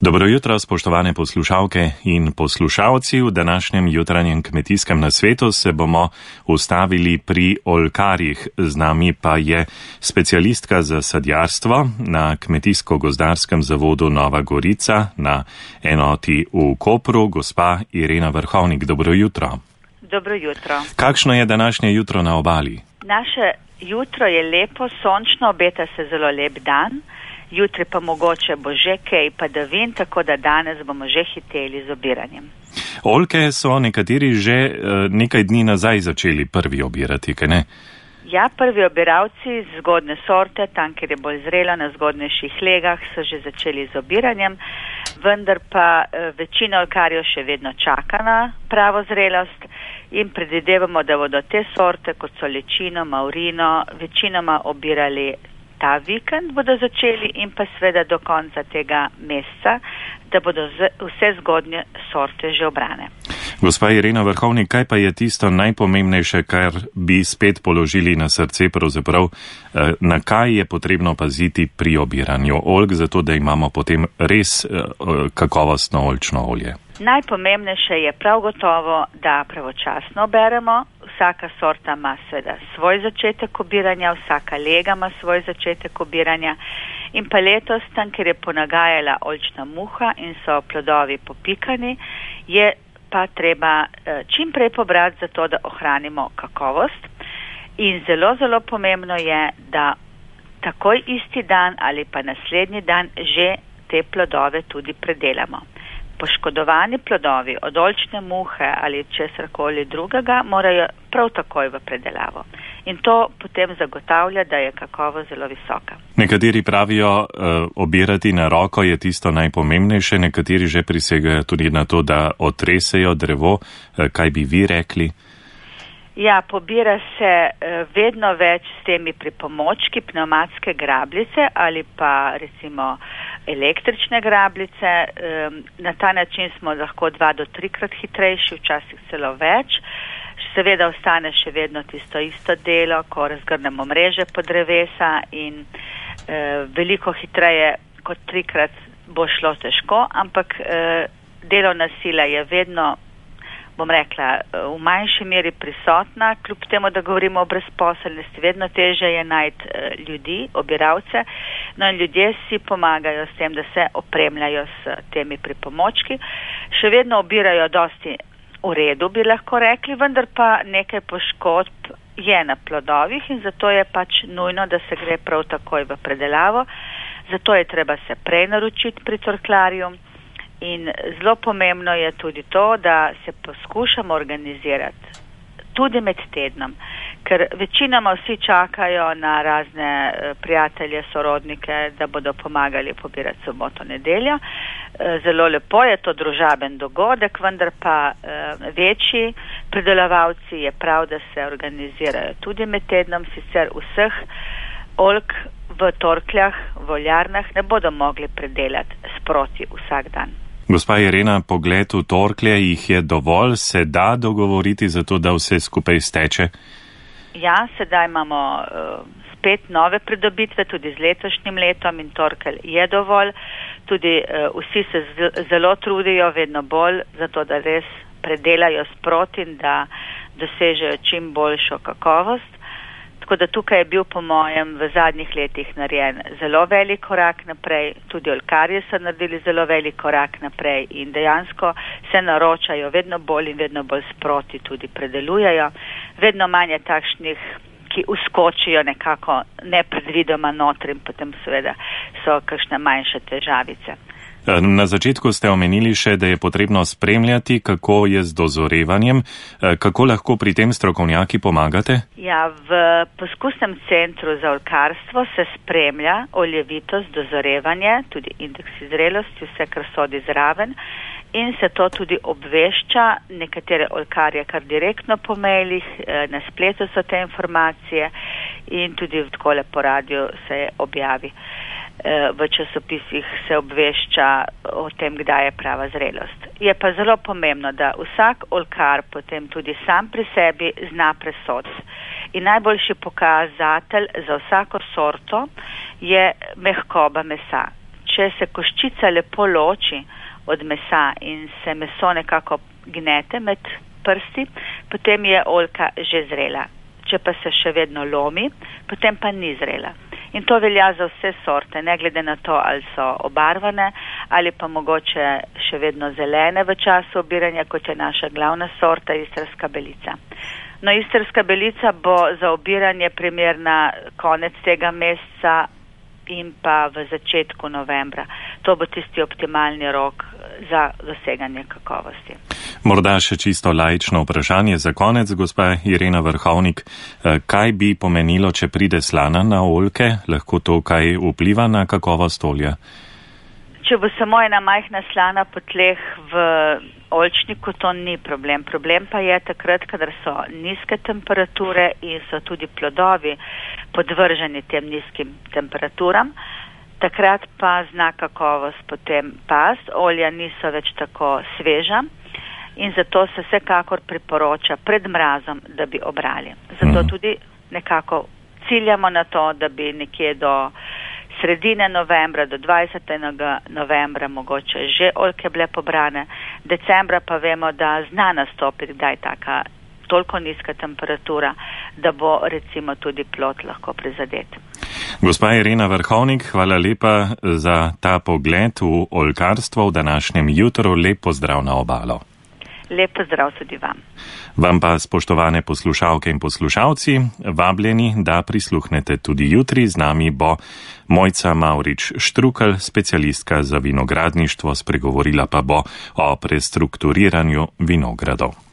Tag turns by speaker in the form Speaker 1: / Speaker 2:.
Speaker 1: Dobro jutro, spoštovane poslušalke in poslušalci. V današnjem jutranjem kmetijskem nasvetu se bomo ustavili pri oljkarjih. Z nami pa je specialistka za sadjarstvo na Kmetijsko-gozdarskem zavodu Nova Gorica na enoti v Kopru, gospa Irena Vrhovnik. Dobro jutro.
Speaker 2: Dobro jutro.
Speaker 1: Kakšno je današnje jutro na obali?
Speaker 2: Naše jutro je lepo, sončno, obeta se zelo lep dan. Jutri pa mogoče bo že kaj padavin, tako da danes bomo že hiteli z obiranjem.
Speaker 1: Oljke so nekateri že nekaj dni nazaj začeli prvi obirati, kaj ne?
Speaker 2: Ja, prvi obiralci zgodne sorte, tam, kjer je bolj zrela, na zgodnejših legah, so že začeli z obiranjem, vendar pa večina oljkarjev še vedno čaka na pravo zrelost in predvidevamo, da bodo te sorte, kot so Lečino, Maurino, večinoma obirali ta vikend bodo začeli in pa seveda do konca tega meseca, da bodo vse zgodnje sorte že obrane.
Speaker 1: Gospa Irena Vrhovnik, kaj pa je tisto najpomembnejše, kar bi spet položili na srce, pravzaprav na kaj je potrebno paziti pri obiranju oljk, zato da imamo potem res kakovostno oljčno olje?
Speaker 2: Najpomembnejše je prav gotovo, da pravočasno oberemo. Vsaka sorta ima seveda svoj začetek obiranja, vsaka lega ima svoj začetek obiranja in pa letos, tam, kjer je ponagajala oljčna muha in so plodovi popikani, je pa treba čim prej pobrati za to, da ohranimo kakovost. In zelo, zelo pomembno je, da takoj isti dan ali pa naslednji dan že te plodove tudi predelamo. Poškodovani plodovi od oljčne muhe ali česarkoli drugega morajo prav takoj v predelavo. In to potem zagotavlja, da je kakovost zelo visoka.
Speaker 1: Nekateri pravijo, obirati na roko je tisto najpomembnejše, nekateri že prisegajo tudi na to, da otresejo drevo. Kaj bi vi rekli?
Speaker 2: Ja, pobira se vedno več s temi pripomočki, pnevmatske grabljice ali pa recimo električne grabljice. Na ta način smo lahko 2 do 3 krat hitrejši, včasih celo več. Seveda ostane še vedno tisto isto delo, ko razgrnemo mreže pod drevesa in veliko hitreje kot 3 krat bo šlo težko, ampak delovna sila je vedno, bom rekla, v manjši meri prisotna, kljub temu, da govorimo o brezposelnosti, vedno teže je najti ljudi, obiralce, no in ljudje si pomagajo s tem, da se opremljajo s temi pripomočki. Še vedno obirajo dosti v redu, bi lahko rekli, vendar pa nekaj poškodb je na plodovih in zato je pač nujno, da se gre prav takoj v predelavo. Zato je treba se prej naročiti pri torklarju. In zelo pomembno je tudi to, da se poskušamo organizirati tudi med tednom, ker večinoma vsi čakajo na razne prijatelje, sorodnike, da bodo pomagali pobirati soboto, nedeljo. Zelo lepo je to družaben dogodek, vendar pa večji pridelovalci je prav, da se organizirajo tudi med tednom, sicer vseh oljk v torkljah, v oljarnah ne bodo mogli predelati sproti vsak dan.
Speaker 1: Gospa Irena, pogled v torklje, jih je dovolj, se da dogovoriti za to, da vse skupaj steče?
Speaker 2: Ja, sedaj imamo spet nove pridobitve, tudi z letošnjim letom in torkelj je dovolj. Tudi vsi se zelo trudijo, vedno bolj, zato da res predelajo sproti in da dosežejo čim boljšo kakovost. Tako da tukaj je bil po mojem v zadnjih letih narejen zelo velik korak naprej, tudi oljkarji so naredili zelo velik korak naprej in dejansko se naročajo vedno bolj in vedno bolj sproti tudi predelujejo. Vedno manj je takšnih, ki uskočijo nekako nepredvidoma notri in potem seveda so kakšne manjše težavice.
Speaker 1: Na začetku ste omenili še, da je potrebno spremljati, kako je z dozorevanjem. Kako lahko pri tem strokovnjaki pomagate?
Speaker 2: Ja, v poskusnem centru za oljkarstvo se spremlja oljevitost, dozorevanje, tudi indeks zrelosti, vse, kar sodi zraven. In se to tudi obvešča, nekatere oljkarje kar direktno po mailih, na spletu so te informacije in tudi takole po radiju se objavi. V časopisih se obvešča o tem, kdaj je prava zrelost. Je pa zelo pomembno, da vsak oljkar potem tudi sam pri sebi zna presoditi. In najboljši pokazatelj za vsako sorto je mehkoba mesa. če se koščica lepo loči od mesa in se meso nekako gnete med prsti, potem je oljka že zrela. Če pa se še vedno lomi, potem pa ni zrela. In to velja za vse sorte, ne glede na to, ali so obarvane ali pa mogoče še vedno zelene v času obiranja, kot je naša glavna sorta istrska belica. No, istrska belica bo za obiranje primerna konec tega meseca in pa v začetku novembra. To bo tisti optimalni rok za doseganje kakovosti.
Speaker 1: Morda še čisto laično vprašanje za konec, gospa Irena Vrhovnik. Kaj bi pomenilo, če pride slana na oljke? Lahko to kaj vpliva na kakovost olja?
Speaker 2: Če bo samo ena majhna slana po tleh v oljčniku, to ni problem. Problem pa je takrat, kadar so nizke temperature in so tudi plodovi podvrženi tem nizkim temperaturam. Takrat pa zna kakovost potem past, olja niso več tako sveža in zato se vsekakor priporoča pred mrazom, da bi obrali. Zato tudi nekako ciljamo na to, da bi nekje do sredine novembra, do 20. novembra mogoče že oljke bile pobrane. Decembra pa vemo, da zna nastopiti kdaj taka toliko nizka temperatura, da bo recimo tudi plod lahko prizadet.
Speaker 1: Gospa Irena Vrhovnik, hvala lepa za ta pogled v oljkarstvo v današnjem jutru. Lep pozdrav na obalo.
Speaker 2: Lep pozdrav tudi vam.
Speaker 1: Vam pa, spoštovane poslušalke in poslušalci, vabljeni, da prisluhnete tudi jutri. Z nami bo Mojca Mavrič-Štrukelj, specialistka za vinogradništvo, spregovorila pa bo o prestrukturiranju vinogradov.